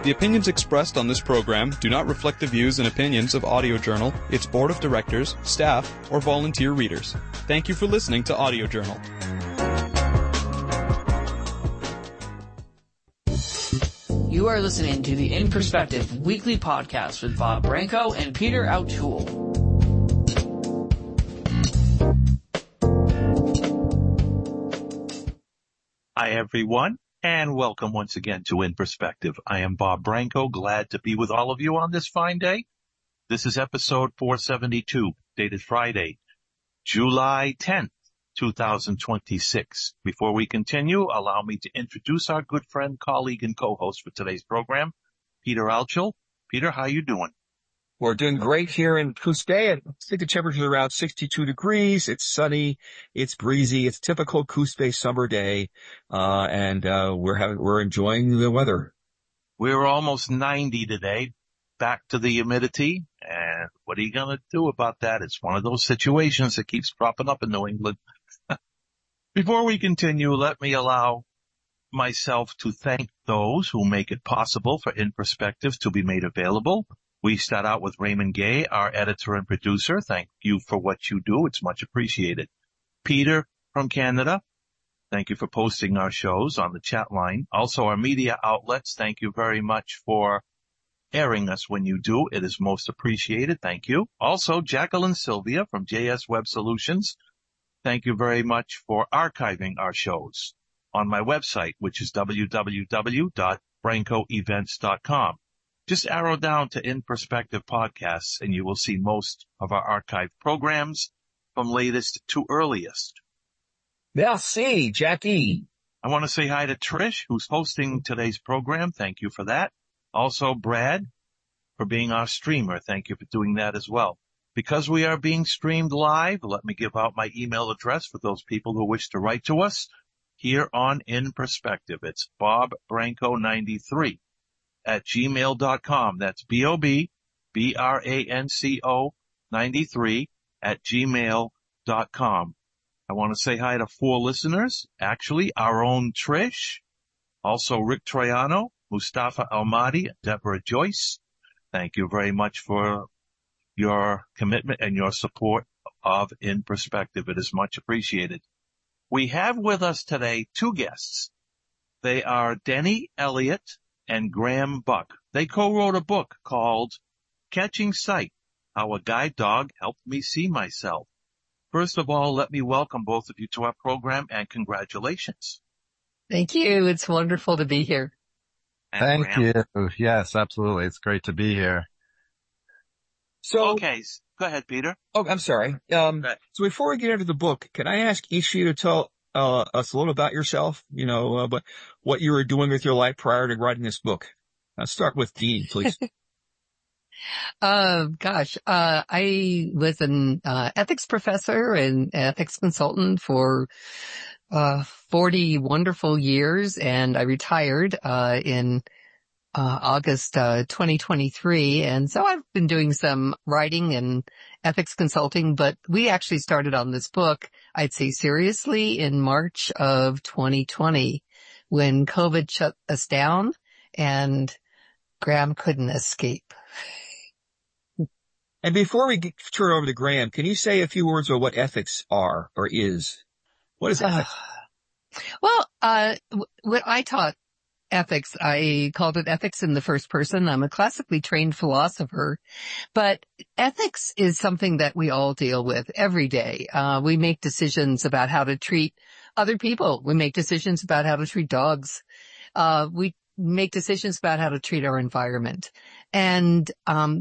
The opinions expressed on this program do not reflect the views and opinions of Audio Journal, its board of directors, staff, or volunteer readers. Thank you for listening to Audio Journal. You are listening to the In Perspective weekly podcast with Bob Branco and Peter O'Toole. Hi, everyone, and welcome once again to In Perspective. I am Bob Branco, glad to be with all of you on this fine day. This is episode 472, dated Friday, July 10th, 2026. Before we continue, allow me to introduce our good friend, colleague, and co-host for today's program, Peter Altschul. Peter, how you doing? We're doing great here in Coos Bay. I think the temperature is around 62 degrees. It's sunny. It's breezy. It's a typical Coos Bay summer day. We're enjoying the weather. We're almost 90 today. Back to the humidity. And what are you going to do about that? It's one of those situations that keeps cropping up in New England. Before we continue, let me allow myself to thank those who make it possible for In Perspective to be made available. We start out with Raymond Gay, our editor and producer. Thank you for what you do. It's much appreciated. Peter from Canada, thank you for posting our shows on the chat line. Also, our media outlets, thank you very much for airing us when you do. It is most appreciated. Thank you. Also, Jacqueline Sylvia from JS Web Solutions, thank you very much for archiving our shows on my website, which is www.brancoevents.com. Just arrow down to In Perspective Podcasts and you will see most of our archived programs from latest to earliest. Merci, Jackie. I want to say hi to Trish, who's hosting today's program. Thank you for that. Also, Brad, for being our streamer. Thank you for doing that as well. Because we are being streamed live, let me give out my email address for those people who wish to write to us here on In Perspective. It's bobbranco93 at gmail.com. That's BOBBRANCO 93 at gmail.com. I want to say hi to 4 listeners. Actually, our own Trish, also Rick Troiano, Mustafa Almadi, Deborah Joyce. Thank you very much for your commitment and your support of In Perspective. It is much appreciated. We have with us today 2 guests. They are Denny Elliott and Graham Buck. They co-wrote a book called Catching Sight, How a Guide Dog Helped Me See Myself. First of all, let me welcome both of you to our program and congratulations. Thank you. It's wonderful to be here. And Thank Graham. you. Yes, absolutely. It's great to be here. So, Okay, go ahead, Peter. Oh, I'm sorry. So before we get into the book, can I ask each of you to tell us a little about yourself? But what you were doing with your life prior to writing this book. Let's start with Dean, please. I was an ethics professor and ethics consultant for 40 wonderful years, and I retired in August 2023. And so I've been doing some writing and ethics consulting, but we actually started on this book, I'd say seriously, in March of 2020 when COVID shut us down and Graham couldn't escape. And before we turn over to Graham, can you say a few words about what ethics are or is? What is ethics? When I taught ethics, I called it ethics in the first person. I'm a classically trained philosopher, but ethics is something that we all deal with every day. We make decisions about how to treat other people. We make decisions about how to treat dogs. We make decisions about how to treat our environment. And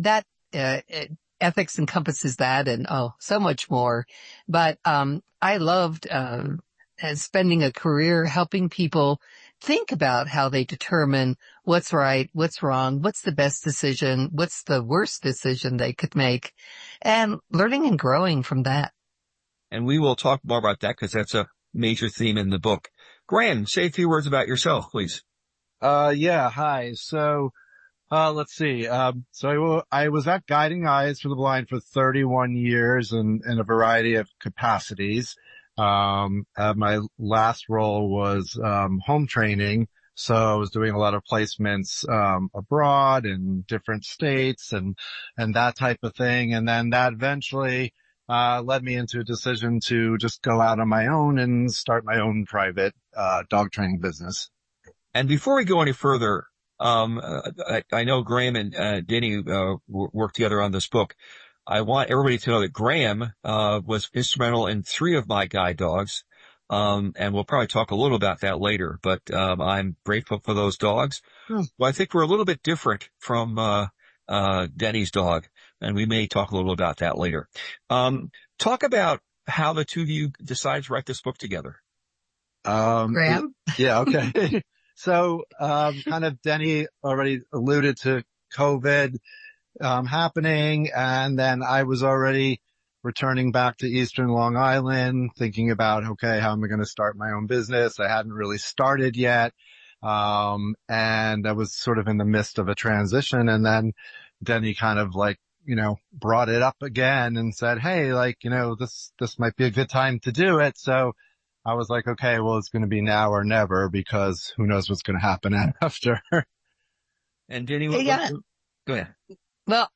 ethics encompasses that and so much more. But I loved spending a career helping people think about how they determine what's right, what's wrong, what's the best decision, what's the worst decision they could make, and learning and growing from that. And we will talk more about that because that's a major theme in the book. Graham, say a few words about yourself, please. Yeah, hi. So, let's see. So I was at Guiding Eyes for the Blind for 31 years in a variety of capacities. My last role was home training So I was doing a lot of placements, abroad in different states and that type of thing. And then that eventually, led me into a decision to just go out on my own and start my own private, dog training business. And before we go any further, I know Graham and Denny worked together on this book. I want everybody to know that Graham was instrumental in 3 of my guide dogs, and we'll probably talk a little about that later. But I'm grateful for those dogs. Well, I think we're a little bit different from Denny's dog, and we may talk a little about that later. Talk about how the two of you decided to write this book together. Graham? Yeah, okay. So, kind of Denny already alluded to COVID, happening. And then I was already returning back to Eastern Long Island, thinking about, okay, how am I going to start my own business? I hadn't really started yet. And I was sort of in the midst of a transition. And then Denny kind of like, brought it up again and said, hey, like, this might be a good time to do it. So I was like, okay, well, it's going to be now or never because who knows what's going to happen after. And Denny, go ahead. Well,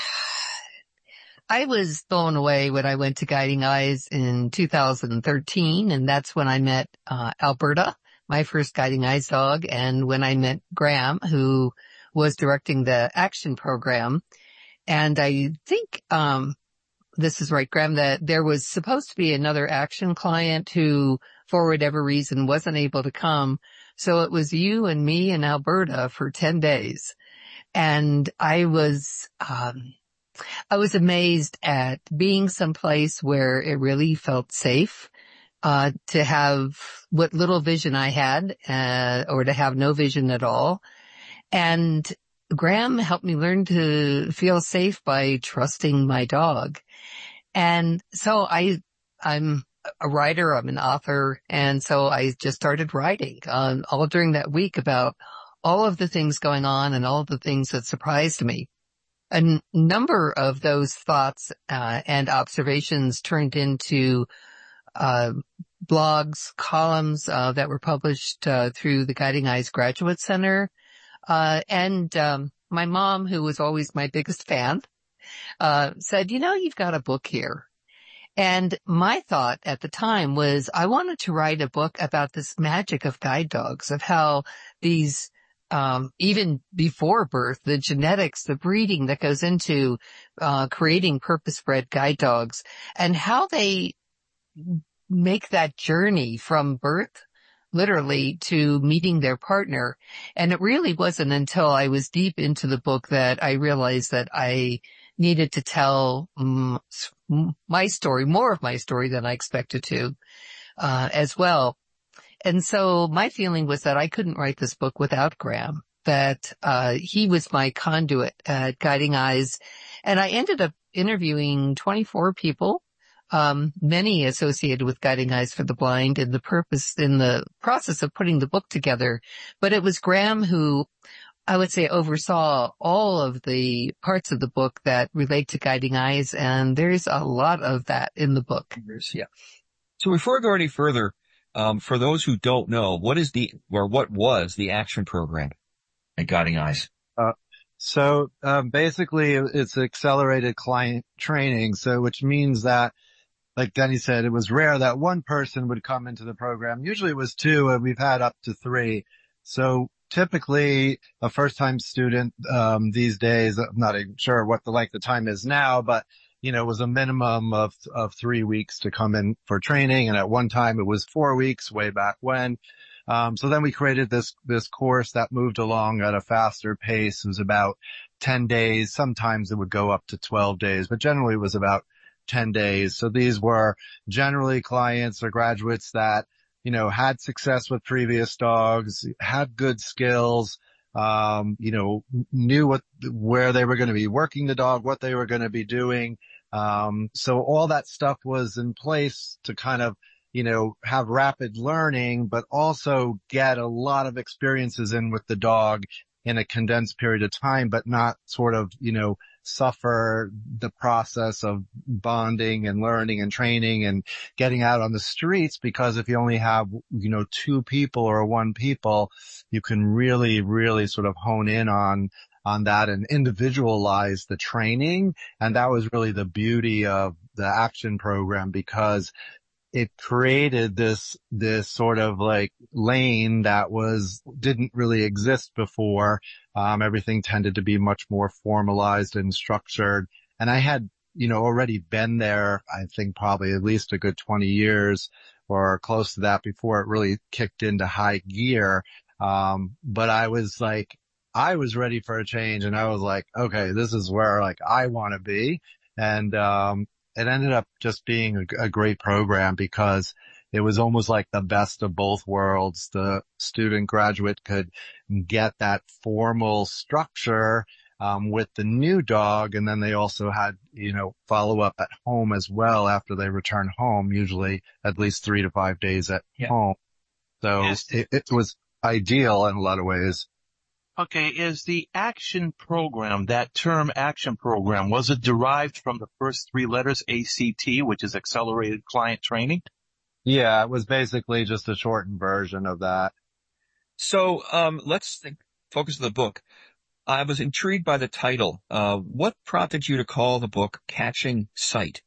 I was blown away when I went to Guiding Eyes in 2013, and that's when I met Alberta, my first Guiding Eyes dog, and when I met Graham, who was directing the action program. And I think this is right, Graham, that there was supposed to be another action client who, for whatever reason, wasn't able to come. So it was you and me and Alberta for 10 days. And I was amazed at being someplace where it really felt safe, to have what little vision I had, or to have no vision at all. And Graham helped me learn to feel safe by trusting my dog. And so I'm a writer, I'm an author, and so I just started writing all during that week about all of the things going on and all of the things that surprised me. A number of those thoughts and observations turned into blogs, columns that were published through the Guiding Eyes Graduate Center. And my mom, who was always my biggest fan, said, you've got a book here. And my thought at the time was I wanted to write a book about this magic of guide dogs, of how these, even before birth, the genetics, the breeding that goes into creating purpose-bred guide dogs, and how they make that journey from birth literally to meeting their partner. And it really wasn't until I was deep into the book that I realized that I needed to tell my story, more of my story than I expected to, as well. And so my feeling was that I couldn't write this book without Graham, that he was my conduit at Guiding Eyes. And I ended up interviewing 24 people, many associated with Guiding Eyes for the Blind in the process of putting the book together. But it was Graham who, I would say, oversaw all of the parts of the book that relate to Guiding Eyes, and there's a lot of that in the book. Yeah. So before we go any further, for those who don't know, what was the action program at Guiding Eyes? So basically it's accelerated client training. So which means that, like Denny said, it was rare that one person would come into the program. Usually it was 2, and we've had up to 3. So typically a first-time student, these days, I'm not even sure what the length of time is now, but, it was a minimum of 3 weeks to come in for training. And at one time it was 4 weeks way back when. So then we created this course that moved along at a faster pace. It was about 10 days. Sometimes it would go up to 12 days, but generally it was about 10 days. So these were generally clients or graduates that, had success with previous dogs, had good skills, knew where they were going to be working the dog, what they were going to be doing. So all that stuff was in place to kind of, have rapid learning, but also get a lot of experiences in with the dog in a condensed period of time, but not sort of, suffer the process of bonding and learning and training and getting out on the streets. Because if you only have, two people or one people, you can really, really sort of hone in on that and individualize the training. And that was really the beauty of the action program, because it created this sort of like lane that didn't really exist before. Everything tended to be much more formalized and structured. And I had, already been there, I think probably at least a good 20 years or close to that before it really kicked into high gear. But I was ready for a change, and I was like, okay, this is where like I want to be. And, it ended up just being a great program, because it was almost like the best of both worlds. The student graduate could get that formal structure, with the new dog. And then they also had, follow up at home as well after they return home, usually at least 3 to 5 days at home. So it was ideal in a lot of ways. Okay, is the action program, that term action program, was it derived from the first 3 letters ACT, which is Accelerated Client Training? Yeah, it was basically just a shortened version of that. So, let's focus on the book. I was intrigued by the title. What prompted you to call the book Catching Sight?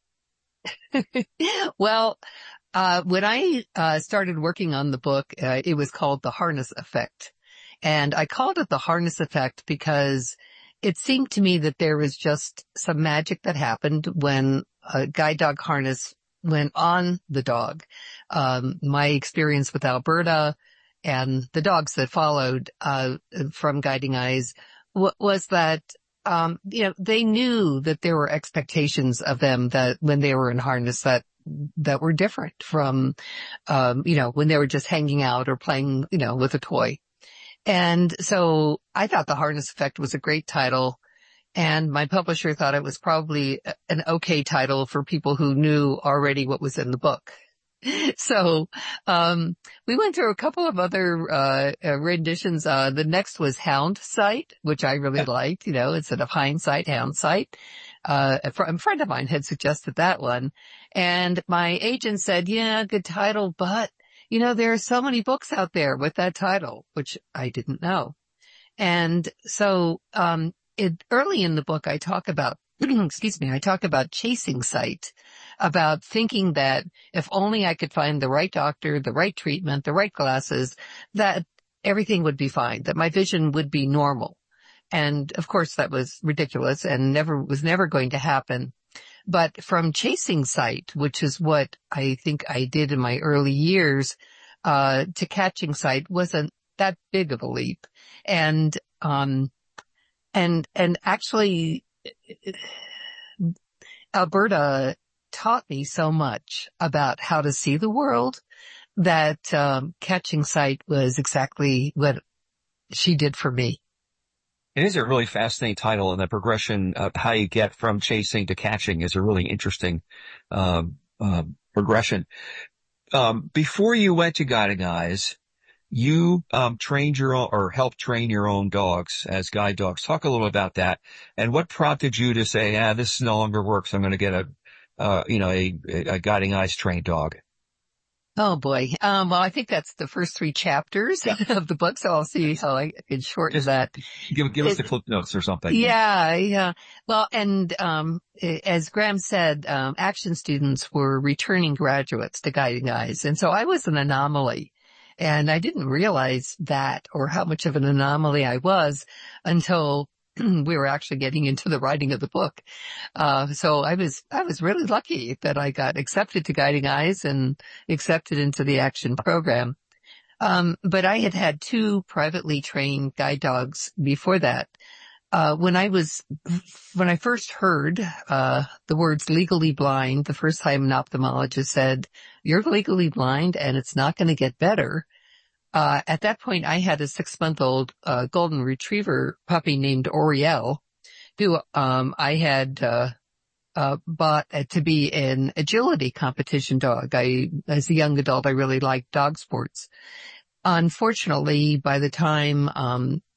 Well, when I started working on the book, it was called The Harness Effect. And I called it The Harness Effect because it seemed to me that there was just some magic that happened when a guide dog harness went on the dog. My experience with Alberta and the dogs that followed from Guiding Eyes was that they knew that there were expectations of them that when they were in harness that were different from when they were just hanging out or playing with a toy. And so I thought The Harness Effect was a great title, and my publisher thought it was probably an okay title for people who knew already what was in the book. So we went through a couple of other renditions. The next was Hound Sight, which I really liked, instead of hindsight, hound sight. A friend of mine had suggested that one, and my agent said, yeah, good title, but there are so many books out there with that title, which I didn't know. And so, early in the book, I talk about, I talk about chasing sight, about thinking that if only I could find the right doctor, the right treatment, the right glasses, that everything would be fine, that my vision would be normal. And of course that was ridiculous and was never going to happen. But from chasing sight, which is what I think I did in my early years, to catching sight wasn't that big of a leap. And actually, Alberta taught me so much about how to see the world that, catching sight was exactly what she did for me. It is a really fascinating title, and the progression of how you get from chasing to catching is a really interesting progression. Before you went to Guiding Eyes, you trained your own or helped train your own dogs as guide dogs. Talk a little about that, and what prompted you to say, this no longer works. I'm going to get a Guiding Eyes trained dog. Oh boy. Well, I think that's the first 3 chapters of the book, so I'll see how I can shorten that. Give us the clip notes or something. Yeah. Well, and, as Graham said, action students were returning graduates to Guiding Eyes. And so I was an anomaly, and I didn't realize that or how much of an anomaly I was until we were actually getting into the writing of the book. So I was really lucky that I got accepted to Guiding Eyes and accepted into the action program. But I had 2 privately trained guide dogs before that. When I first heard, the words legally blind, the first time an ophthalmologist said, you're legally blind and it's not going to get better. At that point, I had a 6-month-old, golden retriever puppy named Oriel, who, I had, bought to be an agility competition dog. As a young adult, I really liked dog sports. Unfortunately, by the time,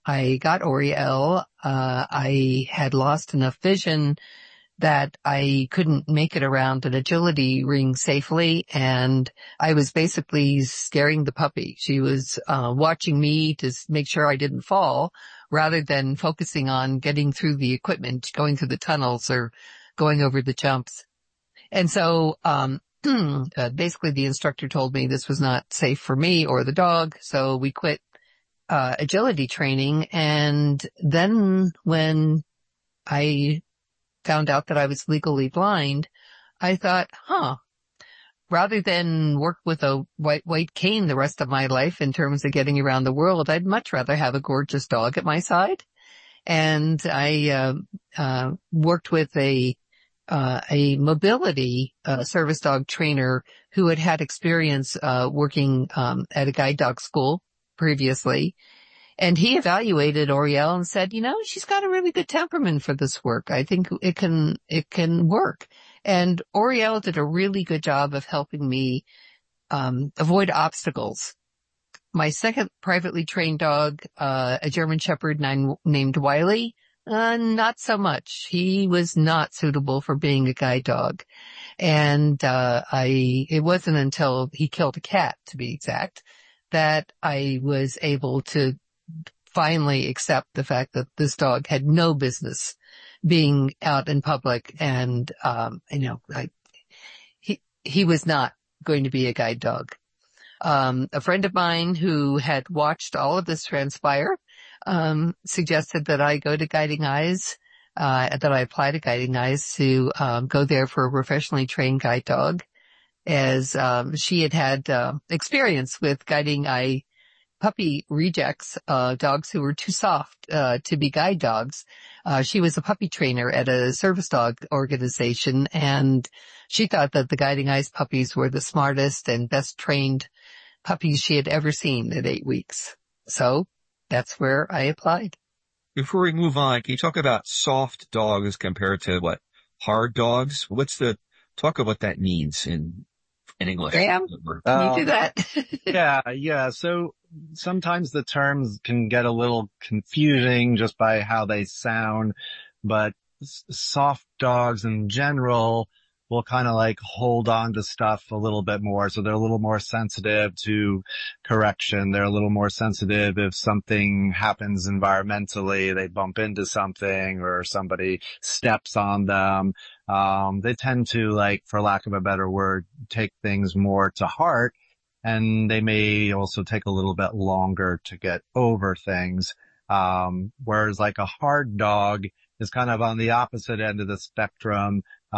I got Oriel. I had lost enough vision that I couldn't make it around an agility ring safely, and I was basically scaring the puppy. She was watching me to make sure I didn't fall, rather than focusing on getting through the equipment, going through the tunnels or going over the jumps. And so basically the instructor told me this was not safe for me or the dog, so we quit agility training. And then when I found out that I was legally blind, I thought, rather than work with a white cane the rest of my life in terms of getting around the world, I'd much rather have a gorgeous dog at my side. And I worked with a mobility service dog trainer who had experience working at a guide dog school previously. And he evaluated Oriel and said, she's got a really good temperament for this work. I think it can work. And Oriel did a really good job of helping me avoid obstacles. My second privately trained dog, a German Shepherd named Wiley, not so much. He was not suitable for being a guide dog. And it wasn't until he killed a cat, to be exact, that I was able to finally accept the fact that this dog had no business being out in public, and he was not going to be a guide dog. A friend of mine who had watched all of this transpire suggested that I go to Guiding Eyes, that I apply to Guiding Eyes to go there for a professionally trained guide dog, as she had experience with Guiding Eye puppy rejects, dogs who were too soft to be guide dogs. She was a puppy trainer at a service dog organization, and she thought that the Guiding Eyes puppies were the smartest and best trained puppies she had ever seen at 8 weeks. So that's where I applied. Before we move on, can you talk about soft dogs compared to hard dogs? Talk about what that means in English? Graham, can you do that? Yeah. So sometimes the terms can get a little confusing just by how they sound, but soft dogs in general will kind of hold on to stuff a little bit more. So they're a little more sensitive to correction. They're a little more sensitive if something happens environmentally, they bump into something or somebody steps on them. They tend to, for lack of a better word, take things more to heart, and they may also take a little bit longer to get over things. Whereas a hard dog is kind of on the opposite end of the spectrum.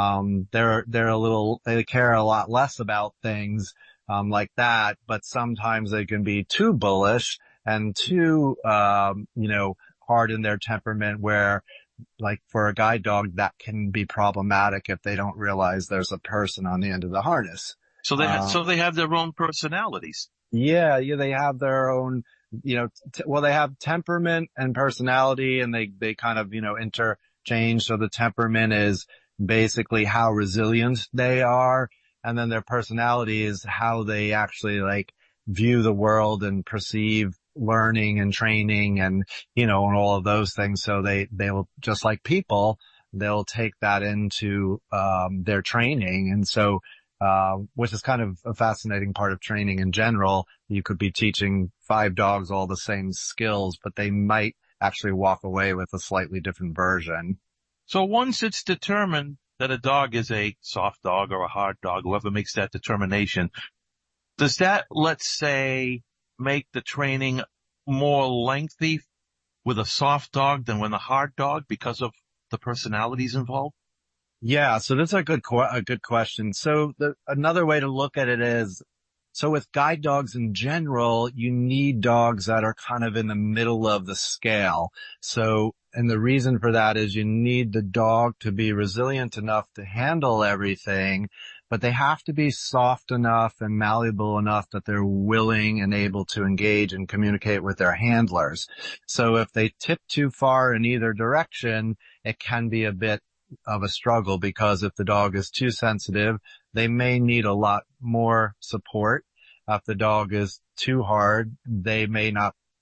They care a lot less about things, like that, but sometimes they can be too bullish and too, hard in their temperament, where for a guide dog, that can be problematic if they don't realize there's a person on the end of the harness. So they have their own personalities. Yeah, they have their own, they have temperament and personality, and they kind of, interchange. So the temperament is basically how resilient they are, and then their personality is how they actually view the world and perceive learning and training and, and all of those things. So they will, just like people, they'll take that into, their training. And so, which is kind of a fascinating part of training in general. You could be teaching 5 dogs all the same skills, but they might actually walk away with a slightly different version. So once it's determined that a dog is a soft dog or a hard dog, whoever makes that determination, does that, let's say, make the training more lengthy with a soft dog than with a hard dog because of the personalities involved? Yeah, so that's a good question. So another way to look at it is, so with guide dogs in general, you need dogs that are kind of in the middle of the scale. So, and the reason for that is you need the dog to be resilient enough to handle everything, but they have to be soft enough and malleable enough that they're willing and able to engage and communicate with their handlers. So if they tip too far in either direction, it can be a bit of a struggle, because if the dog is too sensitive, they may need a lot more support. If the dog is too hard, they may not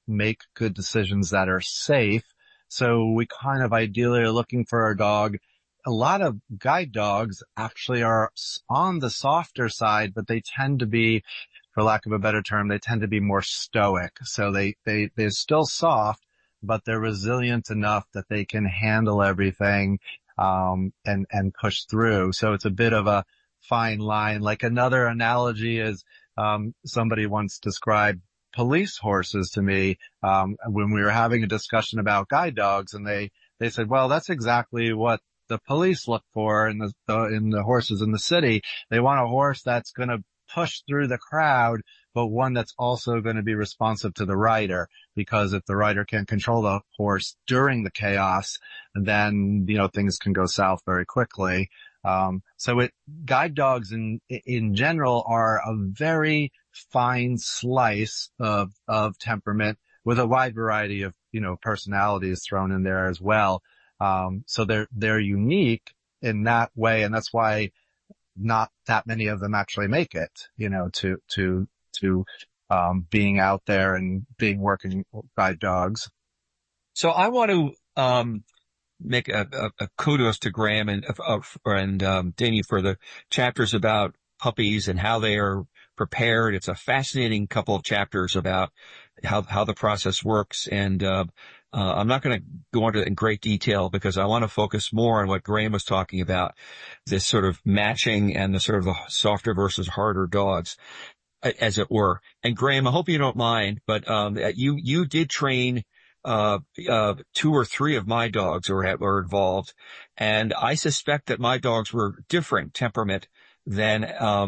make good decisions that are safe. So we kind of ideally are looking for a dog. A lot of guide dogs actually are on the softer side, but they tend to be, for lack of a better term, they tend to be more stoic. So they're still soft, but they're resilient enough that they can handle everything, and push through. So it's a bit of a fine line. Like another analogy is, somebody once described police horses to me, when we were having a discussion about guide dogs, and they said, well, that's exactly what the police look for in the horses in the city. They want a horse that's going to push through the crowd, but one that's also going to be responsive to the rider, because if the rider can't control the horse during the chaos, then, things can go south very quickly. Guide dogs in general are a very fine slice of temperament, with a wide variety of, personalities thrown in there as well. So they're unique in that way. And that's why not that many of them actually make it, to being out there and being working guide dogs. So I want to, make a kudos to Graham and Danny for the chapters about puppies and how they are prepared. It's a fascinating couple of chapters about how the process works. And, I'm not going to go into it in great detail because I want to focus more on what Graham was talking about, this sort of matching and the sort of the softer versus harder dogs, as it were. And Graham, I hope you don't mind, but, you did train, 2 or 3 of my dogs were involved. And I suspect that my dogs were different temperament than,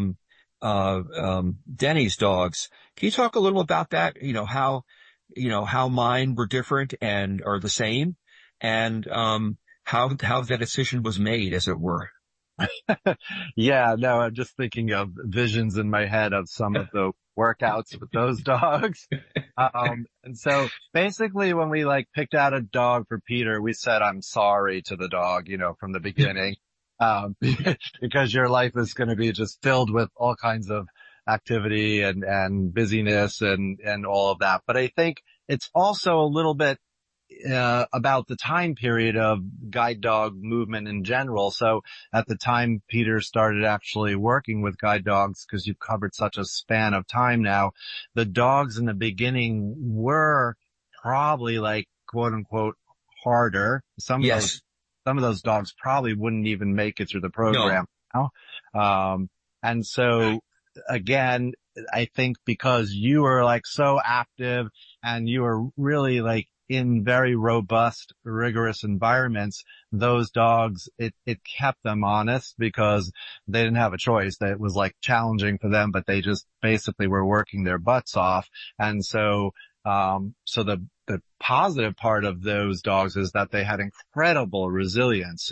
Denny's dogs. Can you talk a little about that? How mine were different and are the same, and, how that decision was made, as it were. Yeah, no, I'm just thinking of visions in my head of some of the workouts with those dogs. And so basically when we picked out a dog for Peter, we said, I'm sorry to the dog, from the beginning, because your life is going to be just filled with all kinds of activity and busyness and all of that. But I think it's also a little bit about the time period of guide dog movement in general. So at the time Peter started actually working with guide dogs, because you've covered such a span of time now, the dogs in the beginning were probably quote unquote harder. Some of those dogs probably wouldn't even make it through the program. No. And so again, I think because you were so active and you were really in very robust, rigorous environments, those dogs, it kept them honest because they didn't have a choice. That it was challenging for them, but they just basically were working their butts off. And so, the positive part of those dogs is that they had incredible resilience.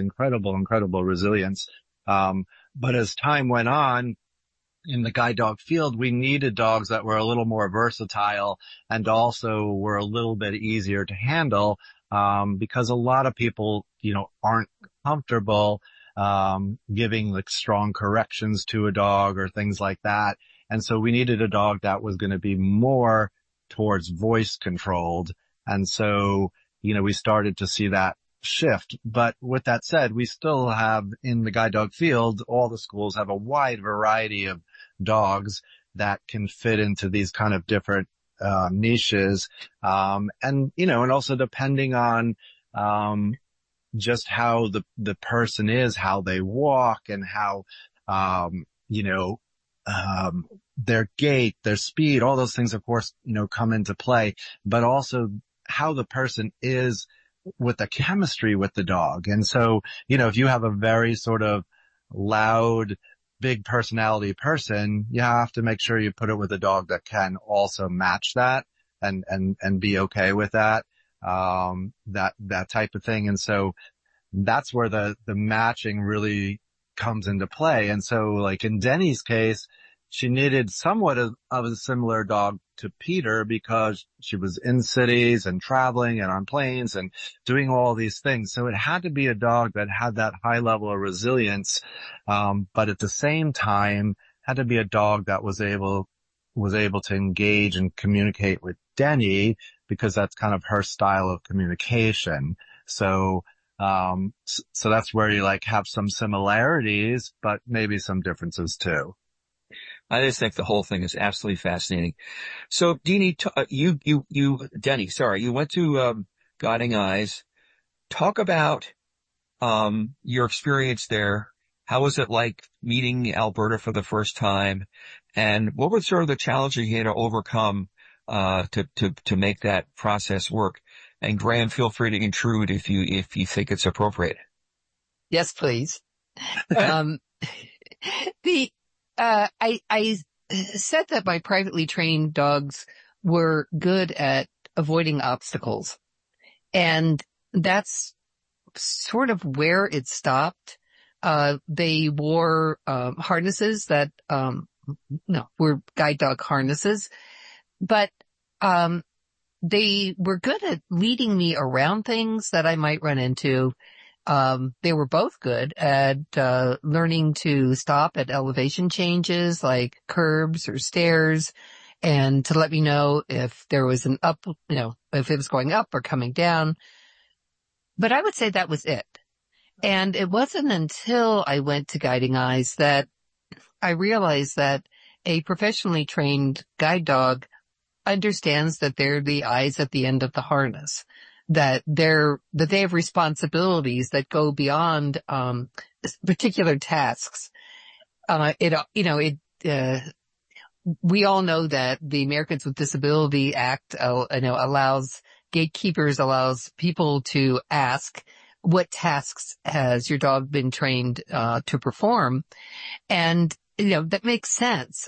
But as time went on, in the guide dog field, we needed dogs that were a little more versatile and also were a little bit easier to handle, because a lot of people, aren't comfortable, giving strong corrections to a dog or things like that. And so we needed a dog that was going to be more towards voice controlled. And so, we started to see that shift. But with that said, we still have in the guide dog field, all the schools have a wide variety of dogs that can fit into these kind of different niches. And also depending on just how the person is, how they walk, and how their gait, their speed, all those things of course come into play, but also how the person is with the chemistry with the dog. And so, if you have a very sort of loud, big personality person, you have to make sure you put it with a dog that can also match that and be okay with that, that type of thing. And so that's where the matching really comes into play. And so in Denny's case, she needed somewhat of a similar dog to Peter because she was in cities and traveling and on planes and doing all these things. So it had to be a dog that had that high level of resilience. But at the same time had to be a dog that was able to engage and communicate with Denny, because that's kind of her style of communication. So that's where you like have some similarities, but maybe some differences too. I just think the whole thing is absolutely fascinating. So, Denny, Denny, sorry, you went to Guiding Eyes. Talk about your experience there. How was it like meeting Alberta for the first time? And what were sort of the challenges you had to overcome to make that process work? And Graham, feel free to intrude if you think it's appropriate. Yes, please. I said that my privately trained dogs were good at avoiding obstacles. And that's sort of where it stopped. They wore, harnesses that, were guide dog harnesses, but, they were good at leading me around things that I might run into. They were both good at, learning to stop at elevation changes like curbs or stairs, and to let me know if there was an up, if it was going up or coming down. But I would say that was it. And it wasn't until I went to Guiding Eyes that I realized that a professionally trained guide dog understands that they're the eyes at the end of the harness, that they have responsibilities that go beyond, particular tasks. We all know that the Americans with Disability Act, allows people to ask, what tasks has your dog been trained, to perform? And, that makes sense,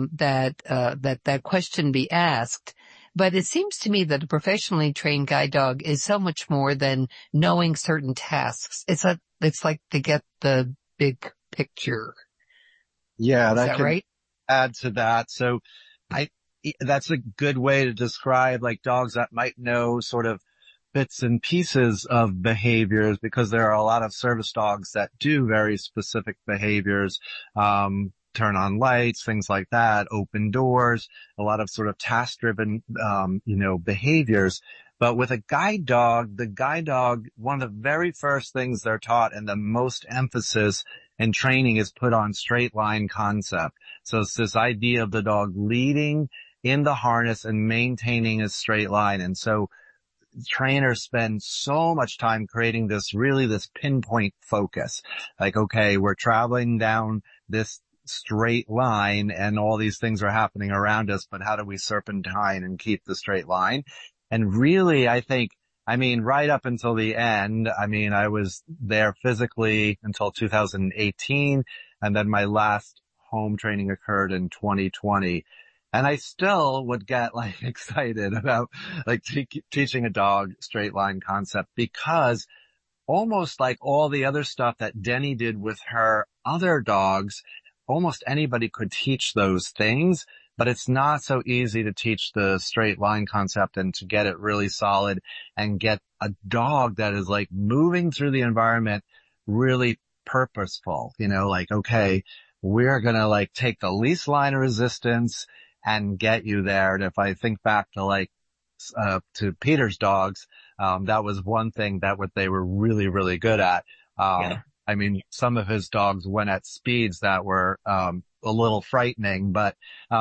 that question be asked. But it seems to me that a professionally trained guide dog is so much more than knowing certain tasks. It's like they get the big picture. Yeah, is that right? Add to that. So that's a good way to describe like dogs that might know sort of bits and pieces of behaviors, because there are a lot of service dogs that do very specific behaviors, turn on lights, things like that, open doors, a lot of sort of task driven, behaviors. But with a guide dog, one of the very first things they're taught and the most emphasis and training is put on straight line concept. So it's this idea of the dog leading in the harness and maintaining a straight line. And so trainers spend so much time creating this pinpoint focus. Like, okay, we're traveling down this straight line and all these things are happening around us, but how do we serpentine and keep the straight line? And really, right up until the end, I was there physically until 2018, and then my last home training occurred in 2020. And I still would get like excited about like teaching a dog straight line concept, because almost like all the other stuff that Denny did with her other dogs, almost anybody could teach those things, but it's not so easy to teach the straight line concept and to get it really solid and get a dog that is like moving through the environment really purposeful, like, okay, we're going to like take the least line of resistance and get you there. And if I think back to to Peter's dogs, that was one thing that what they were really, really good at. Some of his dogs went at speeds that were, a little frightening, but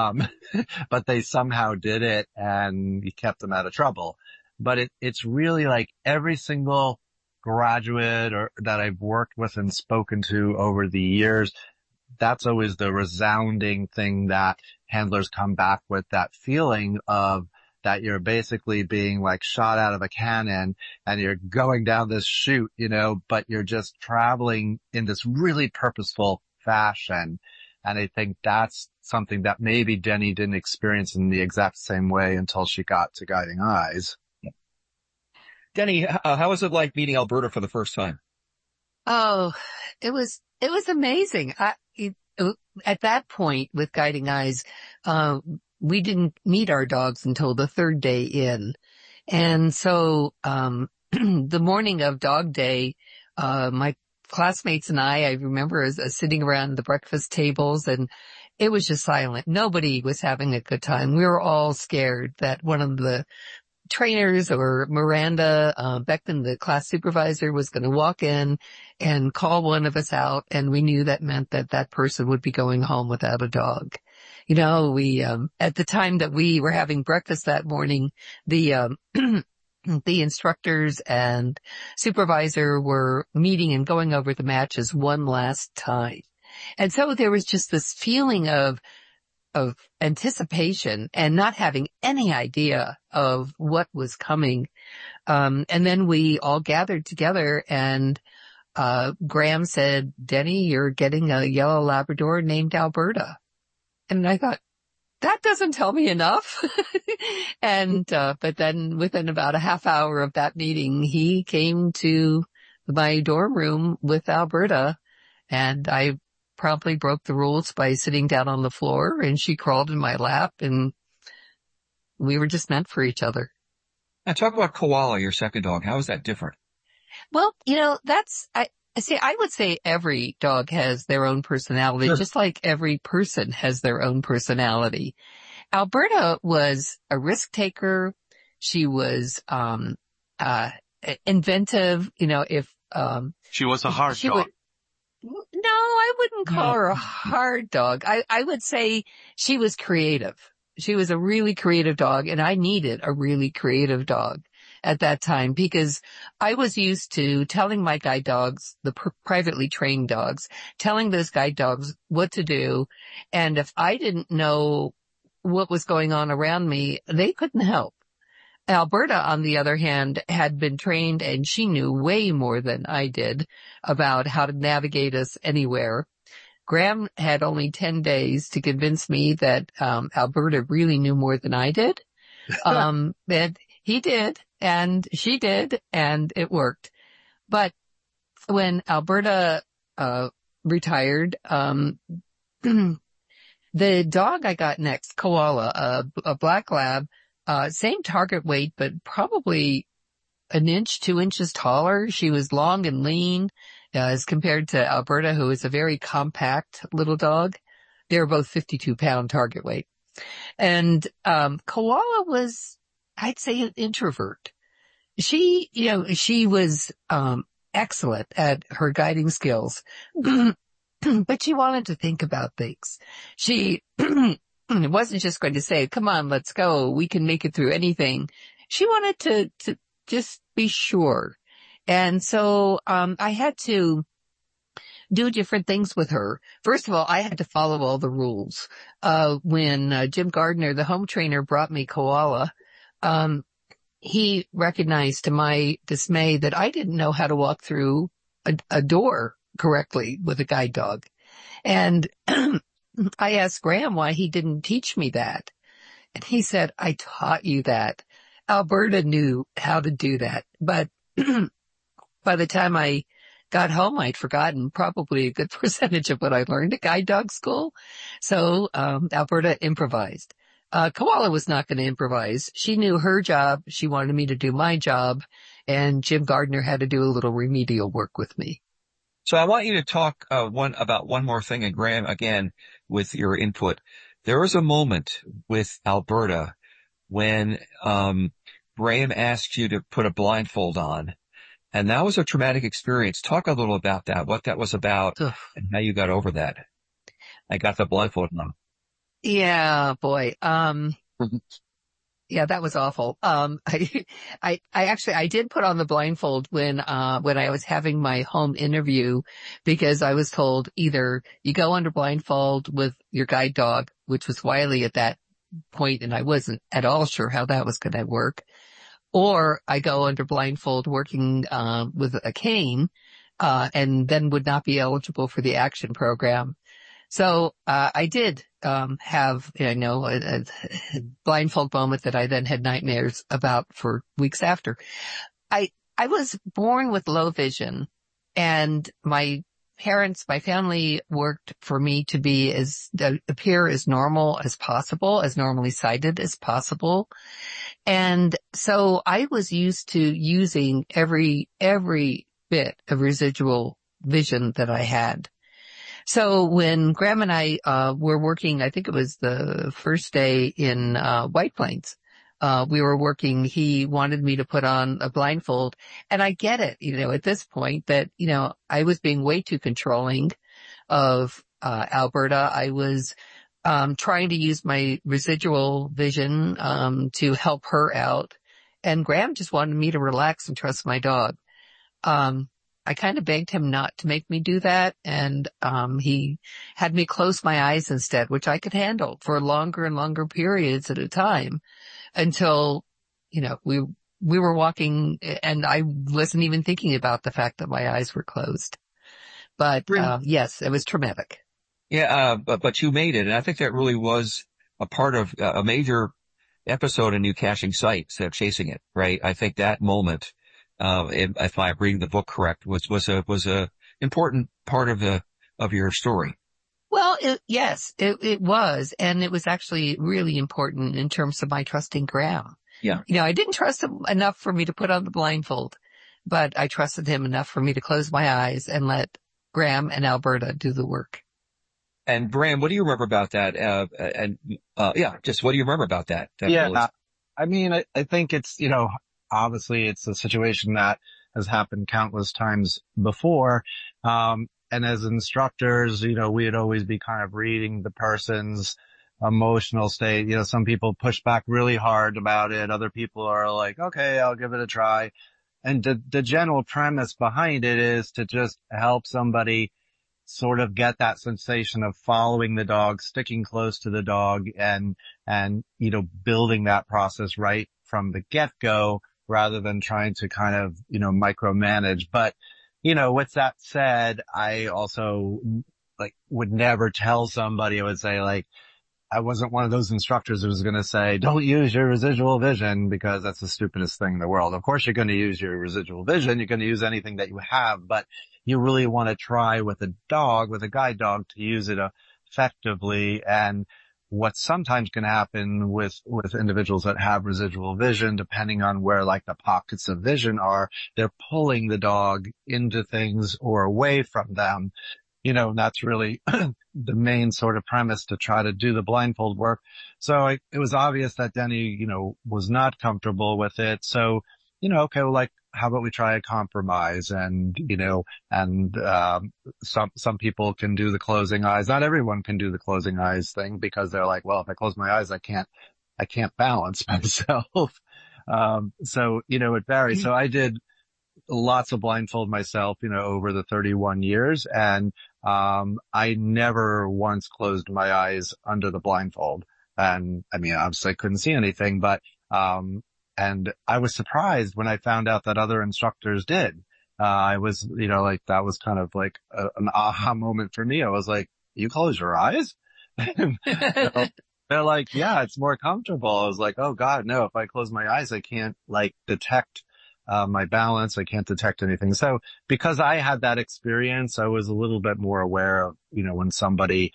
they somehow did it and he kept them out of trouble. But it's really like every single graduate that I've worked with and spoken to over the years, that's always the resounding thing that handlers come back with, that feeling of that you're basically being like shot out of a cannon and you're going down this chute, but you're just traveling in this really purposeful fashion. And I think that's something that maybe Denny didn't experience in the exact same way until she got to Guiding Eyes. Denny, how was it like meeting Alberta for the first time? Oh, it was amazing. At that point with Guiding Eyes, we didn't meet our dogs until the third day in. And so, the morning of dog day, my classmates and I remember as sitting around the breakfast tables, and it was just silent. Nobody was having a good time. We were all scared that one of the trainers or Miranda, Beckman, the class supervisor, was going to walk in and call one of us out, and we knew that meant that that person would be going home without a dog. You know, we, at the time that we were having breakfast that morning, the instructors and supervisor were meeting and going over the matches one last time. And so there was just this feeling of anticipation and not having any idea of what was coming. And then we all gathered together, and Graham said, "Denny, you're getting a yellow Labrador named Alberta." And I thought, that doesn't tell me enough. And, but then within about a half hour of that meeting, he came to my dorm room with Alberta, and I promptly broke the rules by sitting down on the floor, and she crawled in my lap, and we were just meant for each other. Now talk about Koala, your second dog. How is that different? Well, you know, I would say every dog has their own personality, Sure. just like every person has their own personality. Alberta was a risk taker. She was, inventive, you know, She was a hard dog. No, I wouldn't call her a hard dog. I would say she was creative. She was a really creative dog, and I needed a really creative dog at that time, because I was used to telling my guide dogs, the privately trained dogs, telling those guide dogs what to do. And if I didn't know what was going on around me, they couldn't help. Alberta, on the other hand, had been trained, and she knew way more than I did about how to navigate us anywhere. Graham had only 10 days to convince me that Alberta really knew more than I did. And he did, and she did, and it worked. But when Alberta retired, the dog I got next, Koala, a black lab, same target weight, but probably 1 inch, 2 inches taller. She was long and lean, as compared to Alberta, who is a very compact little dog. They were both 52-pound target weight. And Koala was, I'd say, an introvert. She was excellent at her guiding skills, but she wanted to think about things. She wasn't just going to say, "Come on, let's go. We can make it through anything." She wanted to just be sure. And so, I had to do different things with her. First of all, I had to follow all the rules. When Jim Gardner, the home trainer, brought me Koala, he recognized to my dismay that I didn't know how to walk through a door correctly with a guide dog. And I asked Graham why he didn't teach me that. And he said, "I taught you that." Alberta knew how to do that. But by the time I got home, I'd forgotten probably a good percentage of what I learned at guide dog school. So Alberta improvised. Koala was not going to improvise. She knew her job. She wanted me to do my job. And Jim Gardner had to do a little remedial work with me. So I want you to talk about one more thing, and Graham, again, with your input. There was a moment with Alberta when Graham asked you to put a blindfold on, and that was a traumatic experience. Talk a little about that, what that was about, and how you got over that. I got the blindfold on. Yeah, boy. Yeah, that was awful. I did put on the blindfold when I was having my home interview, because I was told either you go under blindfold with your guide dog, which was Wiley at that point, and I wasn't at all sure how that was going to work, or I go under blindfold working, with a cane, and then would not be eligible for the action program. So, I did, have, a blindfold moment that I then had nightmares about for weeks after. I was born with low vision, and my family worked for me to appear as normal as possible, as normally sighted as possible. And so I was used to using every bit of residual vision that I had. So when Graham and I were working, I think it was the first day in White Plains, we were working, he wanted me to put on a blindfold. And I get it, at this point that, I was being way too controlling of, Alberta. I was, trying to use my residual vision, to help her out. And Graham just wanted me to relax and trust my dog. I kind of begged him not to make me do that. And, he had me close my eyes instead, which I could handle for longer and longer periods at a time until, we were walking and I wasn't even thinking about the fact that my eyes were closed. But, yes, it was traumatic. Yeah, but you made it. And I think that really was a part of a major episode in you caching sights, chasing it, right? I think that moment, if I'm reading the book correct, was a important part of your story. Well, yes, it was. And it was actually really important in terms of my trusting Graham. Yeah. I didn't trust him enough for me to put on the blindfold, but I trusted him enough for me to close my eyes and let Graham and Alberta do the work. And Graham, what do you remember about that? Just what do you remember about that? I think it's, obviously it's a situation that has happened countless times before. And as instructors, we'd always be kind of reading the person's emotional state. Some people push back really hard about it. Other people are like, okay, I'll give it a try. And the general premise behind it is to just help somebody sort of get that sensation of following the dog, sticking close to the dog and, building that process right from the get-go rather than trying to kind of, micromanage. But, with that said, I also would never tell somebody. I would say I wasn't one of those instructors who was going to say, don't use your residual vision because that's the stupidest thing in the world. Of course, you're going to use your residual vision. You're going to use anything that you have, but you really want to try with a guide dog to use it effectively. And what's sometimes going to happen with individuals that have residual vision, depending on where the pockets of vision are, they're pulling the dog into things or away from them. And that's really the main sort of premise to try to do the blindfold work. So it was obvious that Denny, was not comfortable with it. So, okay, well, how about we try a compromise? And, some people can do the closing eyes. Not everyone can do the closing eyes thing because they're like, well, if I close my eyes, I can't balance myself. So, it varies. So I did lots of blindfold myself, over the 31 years. And, I never once closed my eyes under the blindfold. And obviously I couldn't see anything, but, and I was surprised when I found out that other instructors did. I was, that was kind of an aha moment for me. I was like, you close your eyes? They're like, yeah, it's more comfortable. I was like, oh God, no, if I close my eyes, I can't detect my balance. I can't detect anything. So because I had that experience, I was a little bit more aware of, when somebody,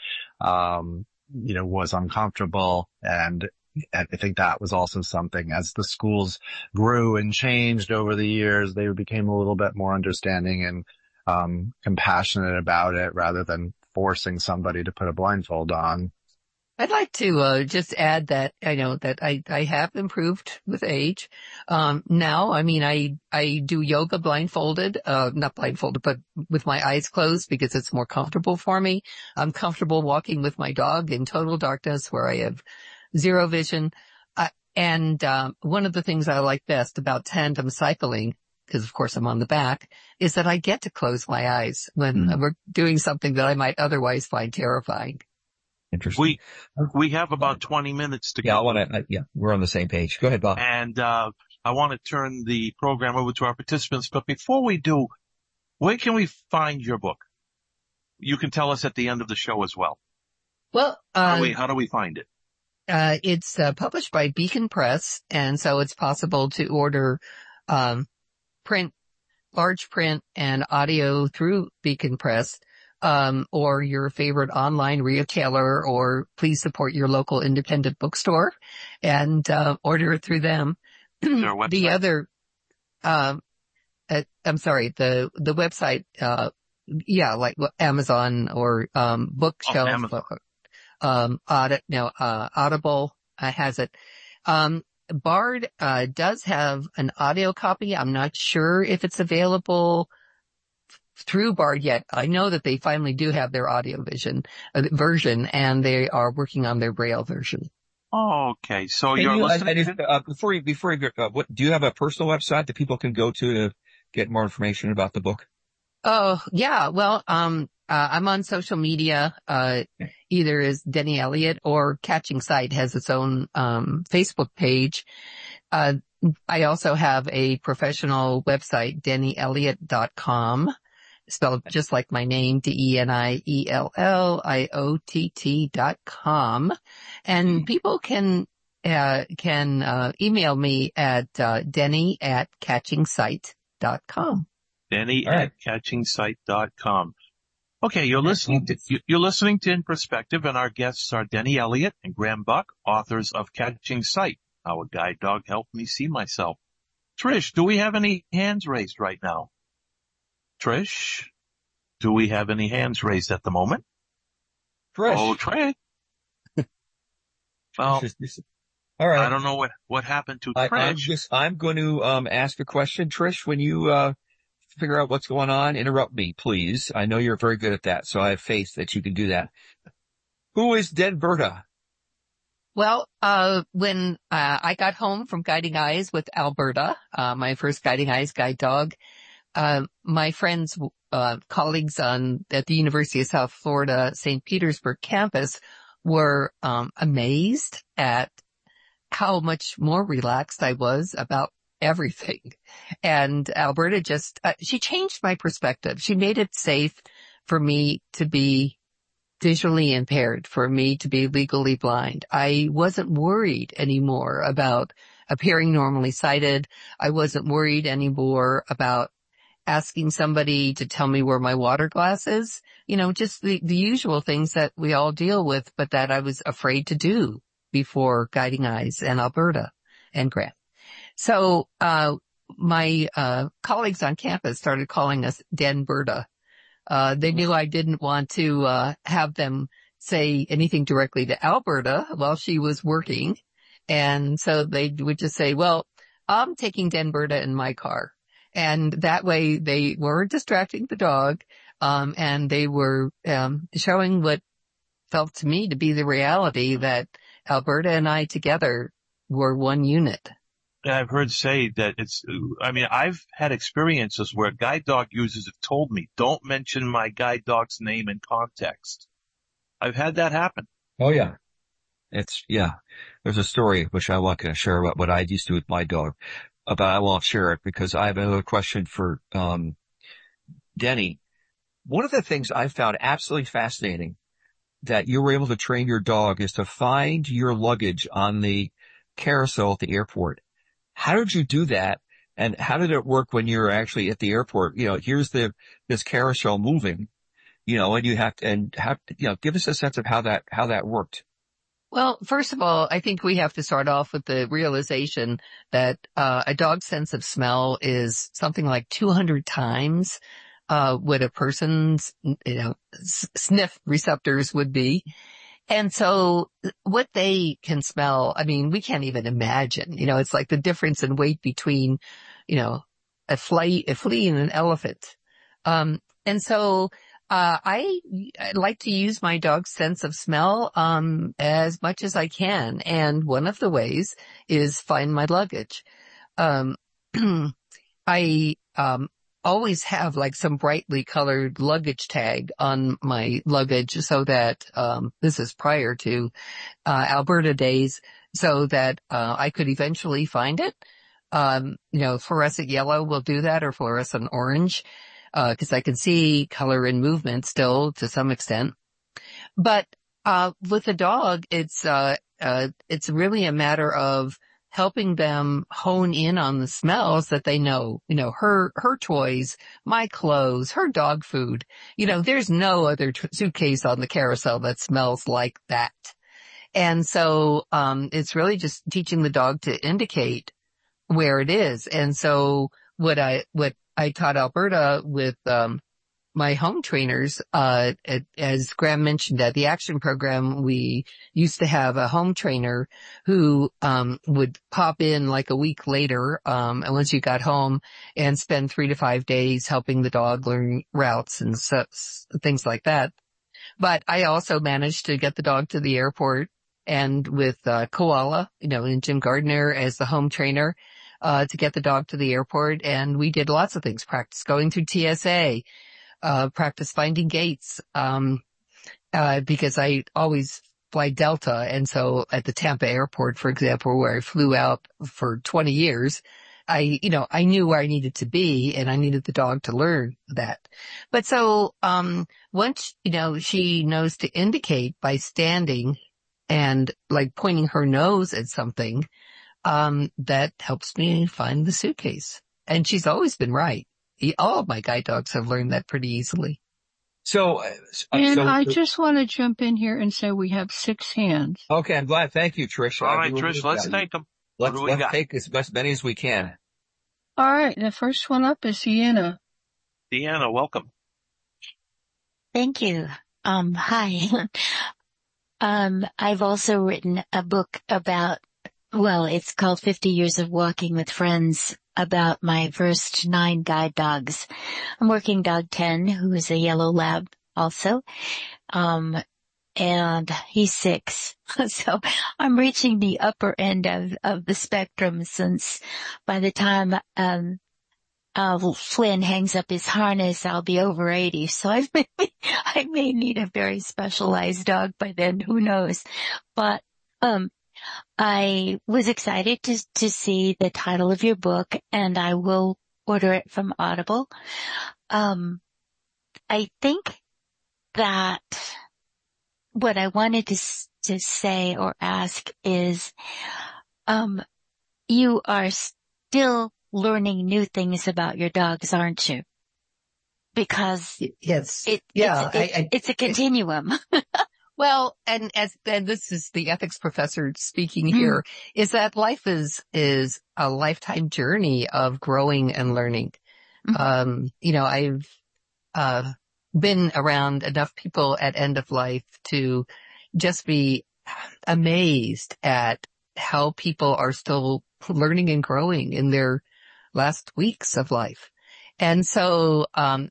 was uncomfortable. And I think that was also something as the schools grew and changed over the years, they became a little bit more understanding and, compassionate about it rather than forcing somebody to put a blindfold on. I'd like to just add that I know that I have improved with age. Now, I do yoga blindfolded, not blindfolded, but with my eyes closed because it's more comfortable for me. I'm comfortable walking with my dog in total darkness where I have zero vision. And one of the things I like best about tandem cycling, because of course I'm on the back, is that I get to close my eyes when we're doing something that I might otherwise find terrifying. Interesting. We have about 20 minutes to go. We're on the same page. Go ahead, Bob. And, I want to turn the program over to our participants. But before we do, where can we find your book? You can tell us at the end of the show as well. Well, how do we find it? It's published by Beacon Press. And so it's possible to order, print, large print and audio through Beacon Press. Or your favorite online retailer, or please support your local independent bookstore and, order it through them. Their website. The other, I'm sorry, the website, Amazon or, Bookshelf, Amazon. Audible, has it. Bard, does have an audio copy. I'm not sure if it's available through Bard yet. I know that they finally do have their audio version, and they are working on their Braille version. Okay, so And you're listening. before you go, do you have a personal website that people can go to get more information about the book? Oh, yeah. Well, I'm on social media, either as Denny Elliott or Catching Sight has its own, Facebook page. I also have a professional website, DennyElliott.com, spelled just like my name, DennyElliott.com. And people can email me at, Denny@CatchingSight.com. Denny@CatchingSight.com. Okay, you're listening to In Perspective, and our guests are Denny Elliott and Graham Buck, authors of Catching Sight, How a Guide Dog Helped Me See Myself. Trish, do we have any hands raised right now? Trish, do we have any hands raised at the moment? Trish. Oh, Trish. Well, all right. I don't know what happened to Trish. I'm going to ask a question, Trish. When you figure out what's going on, interrupt me, please. I know you're very good at that, so I have faith that you can do that. Who is Denberta? Well, when I got home from Guiding Eyes with Alberta, my first Guiding Eyes guide dog, my friends, colleagues at the University of South Florida, St. Petersburg campus were amazed at how much more relaxed I was about everything. And Alberta she changed my perspective. She made it safe for me to be visually impaired, for me to be legally blind. I wasn't worried anymore about appearing normally sighted. I wasn't worried anymore about asking somebody to tell me where my water glass is. Just the usual things that we all deal with, but that I was afraid to do before Guiding Eyes and Alberta and Grant. So, my colleagues on campus started calling us Denberta. They knew I didn't want to have them say anything directly to Alberta while she was working. And so they would just say, well, I'm taking Denberta in my car. And that way they weren't distracting the dog, and they were showing what felt to me to be the reality that Alberta and I together were one unit. I've heard say that I've had experiences where guide dog users have told me, don't mention my guide dog's name in context. I've had that happen. Oh, yeah. There's a story which I want to share about what I used to do with my dog, but I won't share it because I have another question for, Denny. One of the things I found absolutely fascinating that you were able to train your dog is to find your luggage on the carousel at the airport. How did you do that? And how did it work when you're actually at the airport? Here's this carousel moving, and you have to, give us a sense of how that worked. Well, first of all, I think we have to start off with the realization that, a dog's sense of smell is something like 200 times, what a person's, sniff receptors would be. And so what they can smell, we can't even imagine. It's like the difference in weight between, a flea and an elephant. And so, I like to use my dog's sense of smell, as much as I can. And one of the ways is find my luggage. I, always have like some brightly colored luggage tag on my luggage so that, this is prior to, Alberta days, so that, I could eventually find it. Fluorescent yellow will do that, or fluorescent orange, cause I can see color and movement still to some extent. But, with a dog, it's really a matter of helping them hone in on the smells that they know, her toys, my clothes, her dog food. There's no other suitcase on the carousel that smells like that. And so, it's really just teaching the dog to indicate where it is. And so what I taught Alberta with, my home trainers, as Graham mentioned, at the action program, we used to have a home trainer who, would pop in like a week later, and once you got home and spend 3 to 5 days helping the dog learn routes and things like that. But I also managed to get the dog to the airport, and with, Koala, and Jim Gardner as the home trainer, to get the dog to the airport. And we did lots of things, practice going through TSA, practice finding gates, because I always fly Delta. And so at the Tampa airport, for example, where I flew out for 20 years, I knew where I needed to be, and I needed the dog to learn that. But so, once, she knows to indicate by standing and like pointing her nose at something, that helps me find the suitcase. And she's always been right. All of my guide dogs have learned that pretty easily. I just want to jump in here and say we have 6 hands. Okay, I'm glad. Thank you, Trish. All right, Trish, let's take them. Let's take as many as we can. All right, the first one up is Deanna. Deanna, welcome. Thank you. Hi. I've also written a book about, it's called 50 Years of Walking with Friends, about my first 9 guide dogs. I'm working dog 10, who is a yellow lab also. And he's 6. So I'm reaching the upper end of the spectrum, since by the time, Flynn hangs up his harness, I'll be over 80. So I may need a very specialized dog by then, who knows. But, I was excited to see the title of your book, and I will order it from Audible. I think that what I wanted to say or ask is, you are still learning new things about your dogs, aren't you? Because yes, it's a continuum. Well, and this is the ethics professor speaking here, is that life is a lifetime journey of growing and learning. I've, been around enough people at end of life to just be amazed at how people are still learning and growing in their last weeks of life. And so, I'm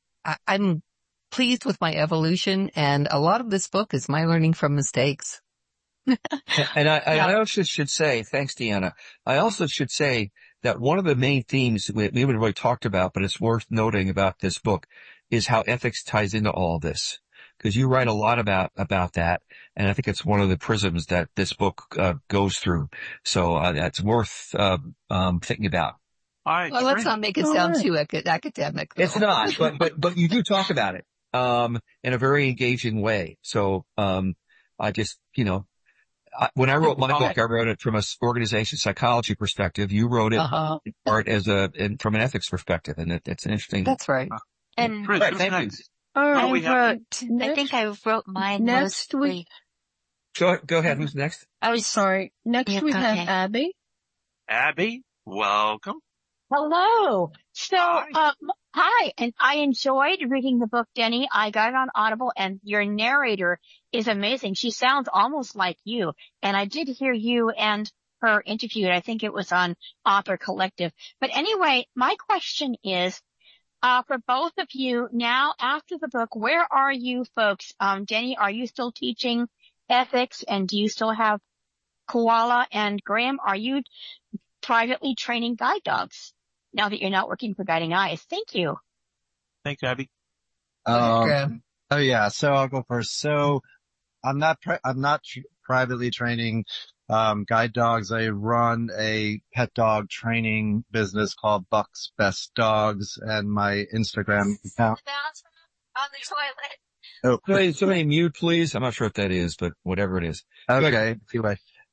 pleased with my evolution, and a lot of this book is my learning from mistakes. And I also should say, thanks, Deanna. I also should say that one of the main themes we haven't really talked about, but it's worth noting about this book, is how ethics ties into all this. Because you write a lot about that, and I think it's one of the prisms that this book goes through. So that's worth thinking about. All right. Well, let's not make it sound too academic, though. It's not, but you do talk about it in a very engaging way. So I just, when I wrote my book, I wrote it from an organization psychology perspective. You wrote it from an ethics perspective, and it's an interesting. That's right. And Chris, thank you. I think I wrote mine next mostly. week. Go ahead. Who's next? I was sorry. Next we have Abby. Abby, welcome. Hello. So, hi, and I enjoyed reading the book, Denny. I got it on Audible, and your narrator is amazing. She sounds almost like you. And I did hear you and her interviewed. I think it was on Author Collective. But anyway, my question is, for both of you now after the book, where are you folks? Denny, are you still teaching ethics, and do you still have Koala? And Graham, are you privately training guide dogs now that you're not working for Guiding Eyes? Thank you. Thanks, Abby. So I'll go first. So I'm not privately training guide dogs. I run a pet dog training business called Buck's Best Dogs, and my Instagram account. On the toilet. Oh, somebody mute, please. I'm not sure what that is, but whatever it is. Okay. Anyway.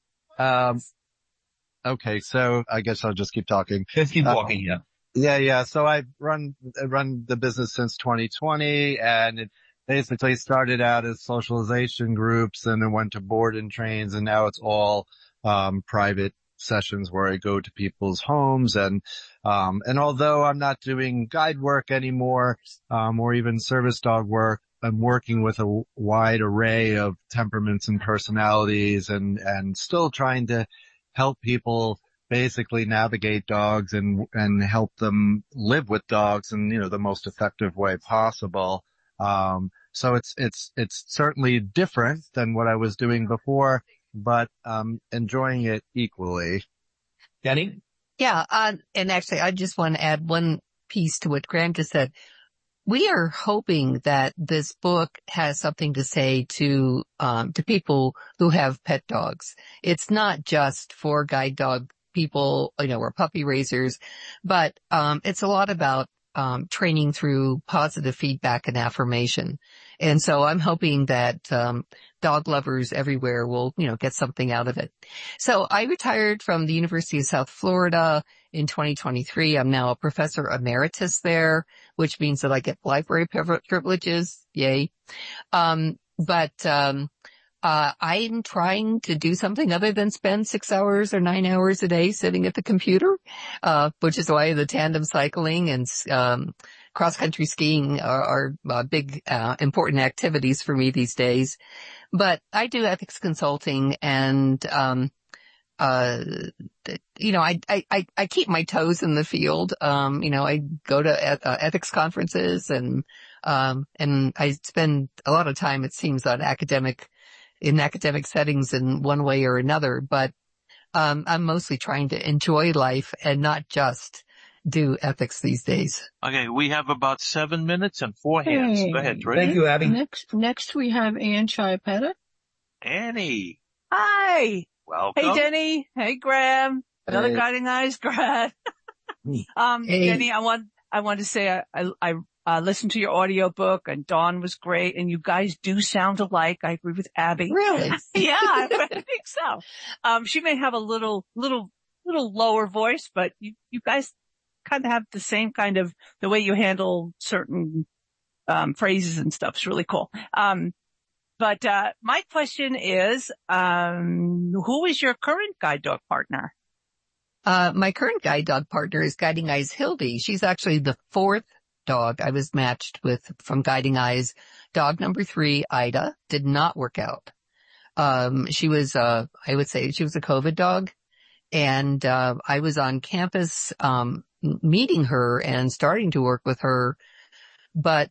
Okay. So I guess I'll just keep talking. Let's keep walking. Yeah. So I've run the business since 2020, and it basically started out as socialization groups, and then went to board and trains, and now it's all private sessions where I go to people's homes and although I'm not doing guide work anymore, or even service dog work, I'm working with a wide array of temperaments and personalities and still trying to help people basically navigate dogs and help them live with dogs in, the most effective way possible. So it's certainly different than what I was doing before, but, enjoying it equally. Jenny? Yeah. And actually, I just want to add one piece to what Graham just said. We are hoping that this book has something to say to people who have pet dogs. It's not just for guide dog people, or puppy raisers, but, it's a lot about, training through positive feedback and affirmation. And so I'm hoping that, dog lovers everywhere will, get something out of it. So I retired from the University of South Florida in 2023. I'm now a professor emeritus there, which means that I get library privileges. Yay. I'm trying to do something other than spend 6 hours or 9 hours a day sitting at the computer, which is why the tandem cycling and, cross-country skiing are big, important activities for me these days. But I do ethics consulting and, I keep my toes in the field. I go to ethics conferences and I spend a lot of time, it seems, in academic settings in one way or another, but, I'm mostly trying to enjoy life and not just do ethics these days. Okay. We have about 7 minutes and 4 hands. Go ahead, Trey. Thank you, Abby. Next we have Ann Chiapetta. Annie. Hi. Welcome. Hey, Denny. Hey, Graham. Another Guiding Eyes grad. Hey. Denny, I want to say I listened to your audiobook and Dawn was great and you guys do sound alike. I agree with Abby. Really? Yeah, I think so. She may have a little lower voice, but you guys kind of have the same kind of, the way you handle certain, phrases and stuff is really cool. But my question is, who is your current guide dog partner? My current guide dog partner is Guiding Eyes Hildy. She's actually the 4th dog I was matched with from Guiding Eyes. Dog number 3, Ida, did not work out. She was, I would say she was a COVID dog. And, I was on campus, meeting her and starting to work with her. But,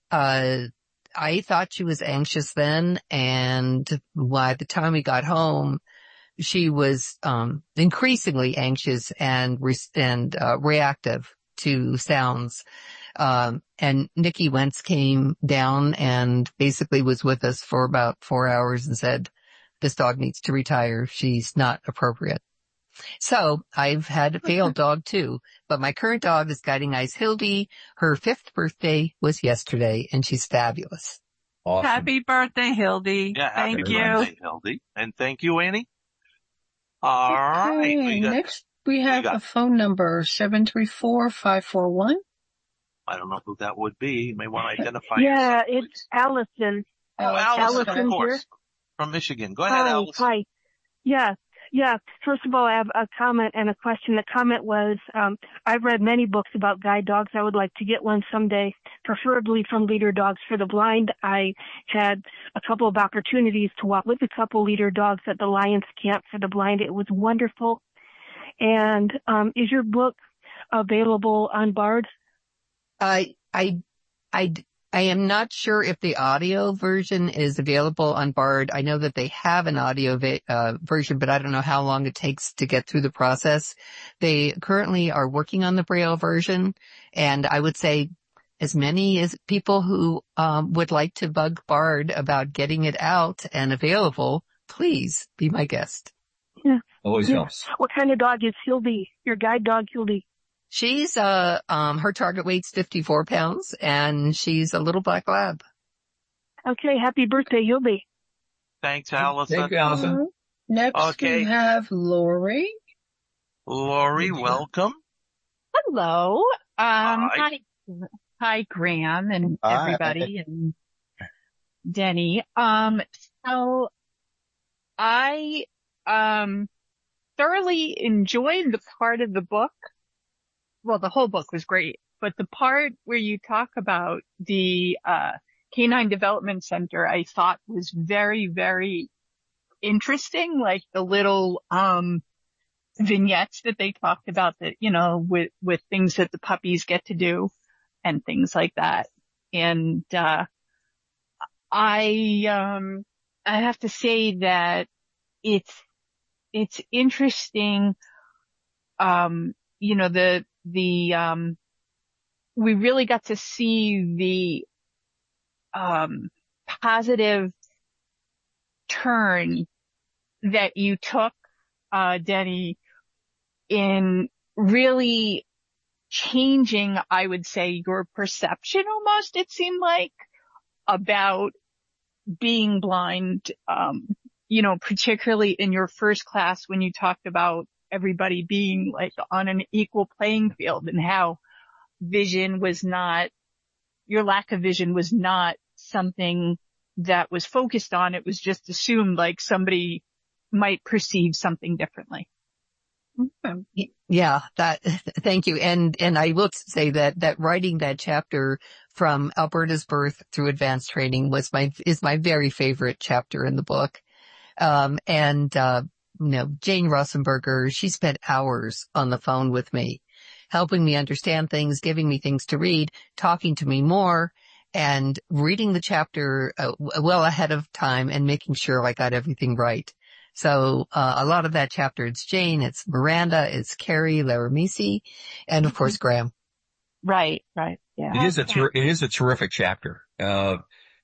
I thought she was anxious then. And by the time we got home, she was, increasingly anxious and reactive to sounds. And Nikki Wentz came down and basically was with us for about 4 hours and said, this dog needs to retire. She's not appropriate. So I've had a failed dog too, but my current dog is Guiding Eyes Hildy. Her 5th birthday was yesterday and she's fabulous. Awesome. Happy birthday, Hildy. Yeah, thank you. Birthday, Hildy. And thank you, Annie. All right. Next we have a phone number, 734-541. I don't know who that would be. You may want to identify yourself. Yeah, it's Allison. Oh, Allison, of course. Here. From Michigan. Go ahead, Allison. Hi. Yeah. First of all, I have a comment and a question. The comment was, I've read many books about guide dogs. I would like to get one someday, preferably from Leader Dogs for the Blind. I had a couple of opportunities to walk with a couple leader dogs at the Lions Camp for the Blind. It was wonderful. And, is your book available on Bard? I am not sure if the audio version is available on Bard. I know that they have an audio version, but I don't know how long it takes to get through the process. They currently are working on the Braille version, and I would say as many as people who would like to bug Bard about getting it out and available, please be my guest. Yeah. Always helps. What kind of dog is Hildy? Your guide dog, Hildy? She's, her target weight's 54 pounds and she's a little black lab. Okay. Happy birthday, Hildy. Thanks, Allison. Thank you, Allison. Next we have Lori. Lori, welcome. Hello. Hi. Hi, Graham and everybody and Denny. So I, thoroughly enjoyed the part of the book. Well, the whole book was great, but the part where you talk about the, Canine Development Center, I thought was very, very interesting. Like the little, vignettes that they talked about that, with things that the puppies get to do and things like that. And, I have to say that it's interesting. We really got to see the, positive turn that you took, Denny, in really changing, I would say, your perception almost, it seemed like, about being blind, particularly in your first class when you talked about everybody being like on an equal playing field and how your lack of vision was not something that was focused on. It was just assumed like somebody might perceive something differently. Yeah, thank you. And I will say that writing that chapter from Alberta's birth through advanced training is my very favorite chapter in the book. Jane Rosenberger, she spent hours on the phone with me, helping me understand things, giving me things to read, talking to me more, and reading the chapter well ahead of time and making sure I got everything right. So, a lot of that chapter, it's Jane, it's Miranda, it's Carrie Laramisi, and of course, Graham. Right. Yeah. It is a terrific chapter. It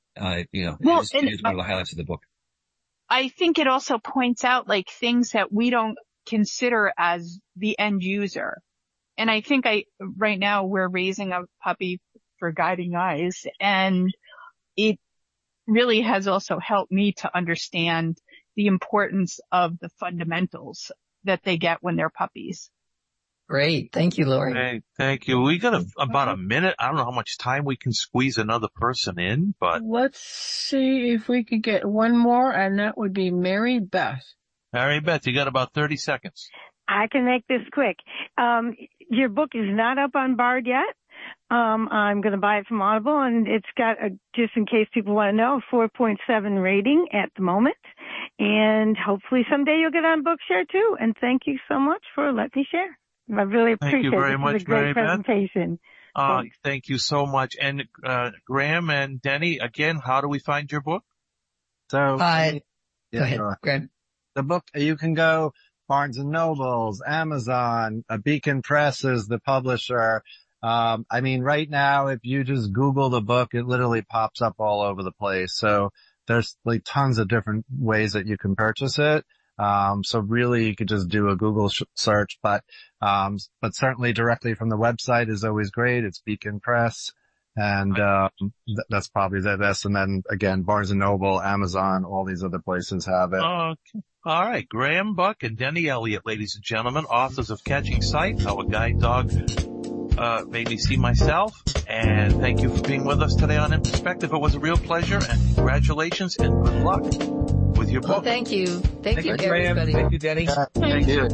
is one of the highlights of the book. I think it also points out like things that we don't consider as the end user. And I think right now we're raising a puppy for Guiding Eyes, and it really has also helped me to understand the importance of the fundamentals that they get when they're puppies. Great. Thank you, Lori. Hey, thank you. We got about a minute. I don't know how much time we can squeeze another person in, but. Let's see if we could get one more, and that would be Mary Beth. Mary Beth, you got about 30 seconds. I can make this quick. Your book is not up on Bard yet. I'm going to buy it from Audible, and it's got just in case people want to know, 4.7 rating at the moment. And hopefully someday you'll get on Bookshare too. And thank you so much for letting me share. I really appreciate it. Thank you very much, It's a great presentation. Thank you so much. And Graham and Denny, again, how do we find your book? So, go ahead, Graham. The book, you can go Barnes & Nobles, Amazon, Beacon Press is the publisher. Right now, if you just Google the book, it literally pops up all over the place. So there's like tons of different ways that you can purchase it. So really you could just do a Google search, but certainly directly from the website is always great. It's Beacon Press. And, that's probably the best. And then again, Barnes & Noble, Amazon, all these other places have it. Okay. All right. Graham Buck and Denny Elliott, ladies and gentlemen, authors of Catching Sight, How a Guide Dog made me see myself. And thank you for being with us today on In Perspective. It was a real pleasure, and congratulations and good luck with your book. Well, thank you. Thank you, everybody. Thank you, Denny. Thank you.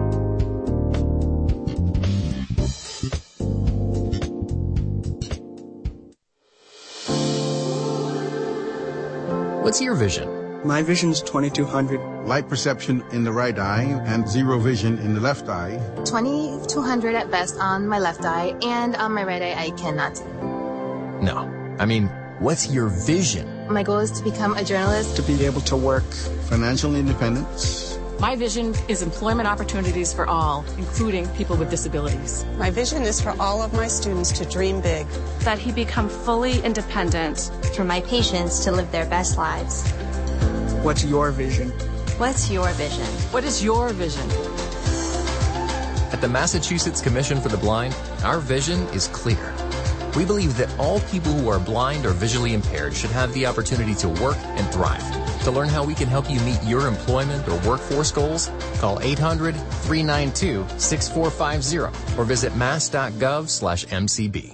What's your vision? My vision's 2200. Light perception in the right eye and zero vision in the left eye. 2200 at best on my left eye, and on my right eye I cannot see. No. What's your vision? My goal is to become a journalist. To be able to work. Financial independence. My vision is employment opportunities for all, including people with disabilities. My vision is for all of my students to dream big. That he become fully independent. For my patients to live their best lives. What's your vision? What's your vision? What is your vision? At the Massachusetts Commission for the Blind, our vision is clear. We believe that all people who are blind or visually impaired should have the opportunity to work and thrive. To learn how we can help you meet your employment or workforce goals, call 800-392-6450 or visit mass.gov/MCB.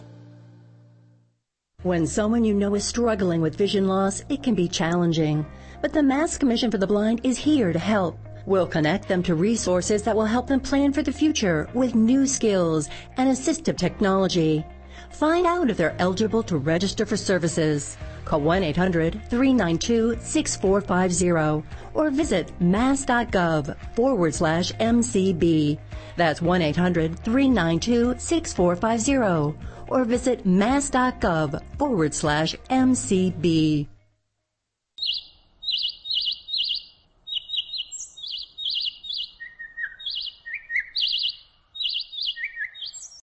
When someone you know is struggling with vision loss, it can be challenging. But the Mass Commission for the Blind is here to help. We'll connect them to resources that will help them plan for the future with new skills and assistive technology. Find out if they're eligible to register for services. Call 1-800-392-6450 or visit mass.gov/MCB. That's 1-800-392-6450 or visit mass.gov/MCB.